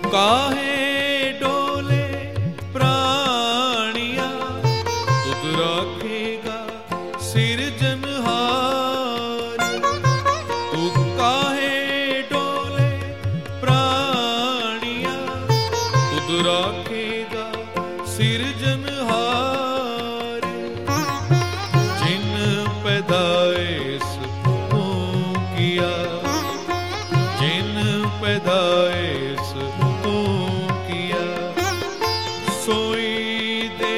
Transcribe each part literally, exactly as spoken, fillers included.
काहे डोले प्राणिया, तुद राखेगा सिरजनहार। तू काहे डोले प्राणिया, तुद राखेगा सिरजनहार। जिन पैदाइश तू किया, जिन पैदाइश तू किया, सोई दे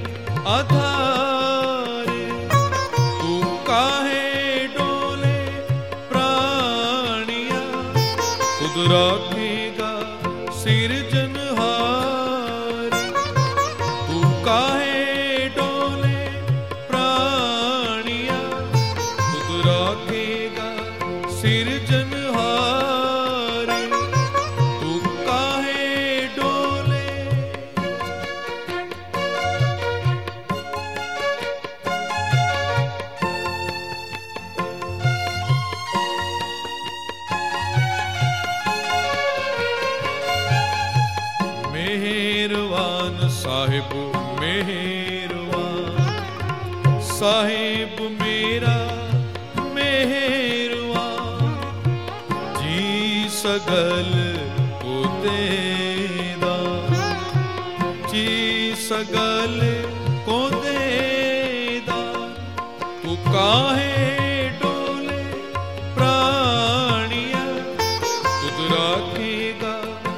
आधार। तू काहे डोले प्राणिया, खुद राखेगा सिरजनहार। तू काहे डोले प्राणिया, खुद राखेगा सिरजनहार। तू काहे डोले। मेहरबान साहिब मेहरबान, साहिब मेरा मेहरबान। जी सगल को देदा, जी सगल को देदा। तू काहे डोले प्राणिया, तुद राखेगा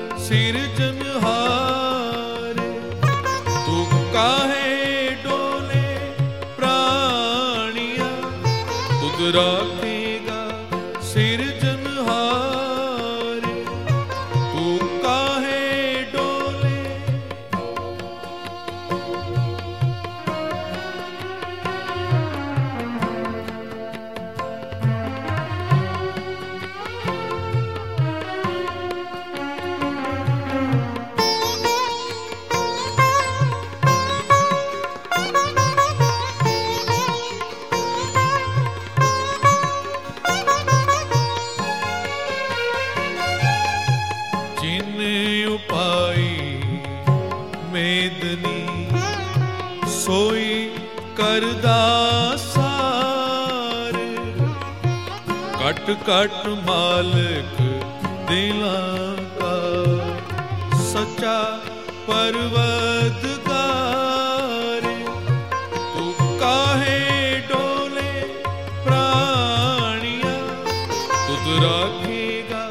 सिरजनहार। तू काहे डोले प्राणिया, तुद राखेगा सिरजनहार। तू काहे डोले। जिन उपाई मेदनी, सोई करदा सार। कट कट मालिक दिलां का, सच्चा परवदगार। तू काहे डोले प्राणिया, तुद राखेगा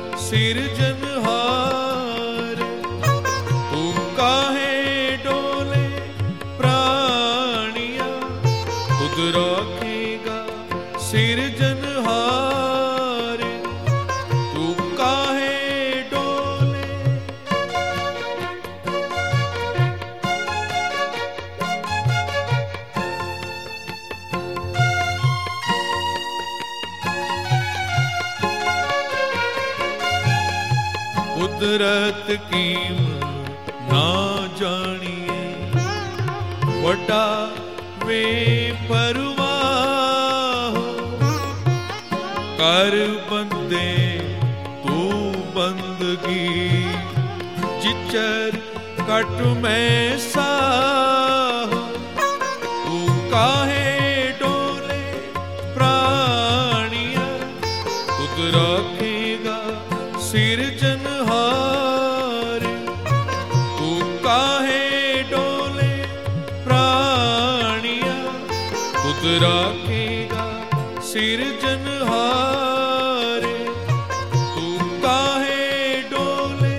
सिरजनहार। तू काहे डोले प्राणिया, तुद राखेगा सिरजनहार। तू काहे डोले। कुदरत कीम ना जानिए, वड्डा वे परवाह। कर बंदे तू बंदगी, जिचर कट में साह। तू काहे डोले प्राणिया, तुद राखेगा सिरजनहार। तू काहे डोले प्राणिया, खुद राखेगा सिरजनहार। तू काहे डोले।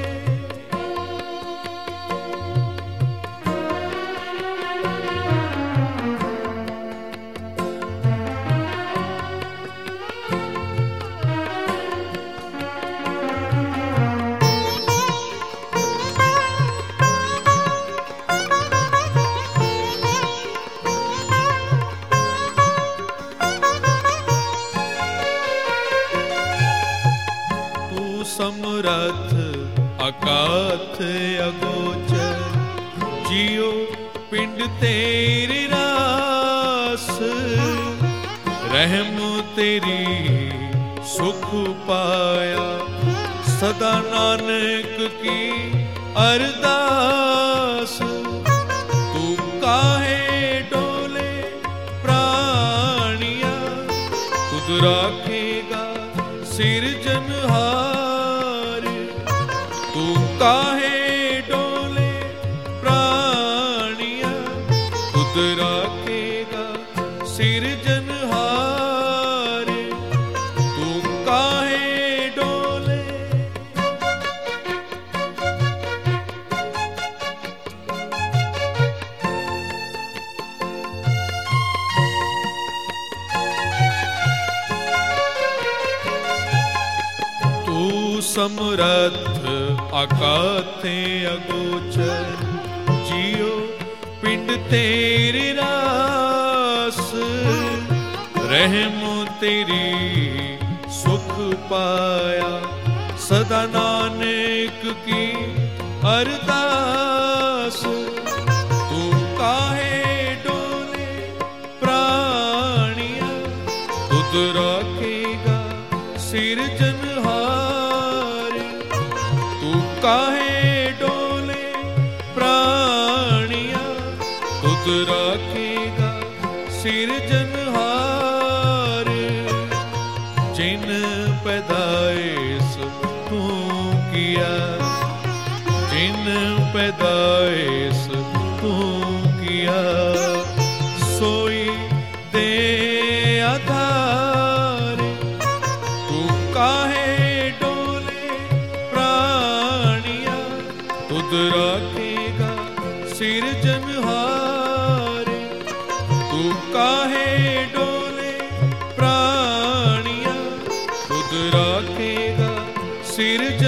समरथ अकाथ अगोचर, जियो पिंड तेरी रास। रहम तेरी सुख पाया, सदा नानक की अरदास। तू काहे डोले प्राणिया, खुद राखेगा सिरजनहार। तू काहे डोले प्राणिया, खुद राखेगा सिरजनहार। तू काहे डोले। तू समरथ अकाथे अगोचर, जियो पिंड तेरी रास। रहमो तेरी सुख पाया, सदा नानक की अरदास। तू काहे डोले प्राणिया, खुद राखेगा सिरजनहार। तू काहे डोले प्राणिया, खुद राखेगा सिरजनहार। जिन पैदाइश तू किया, जिन पैदाइश तू किया, सोई दे आधार। तू काहे डोले प्राणिया, खुद राखेगा सिरजनहार। तू काहे डोले प्राणिया, खुद राखेगा सिरजनहार।